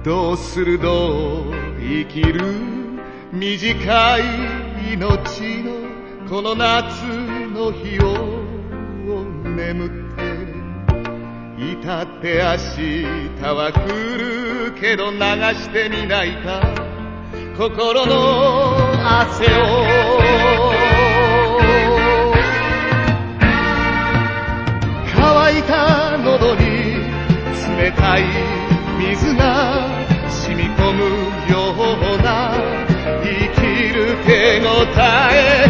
どうするどう生きる短い命のこの夏の日を眠っていたって明日は来るけど流してみないか心の汗を乾いた喉に冷たい水が染み込むような生きる手応え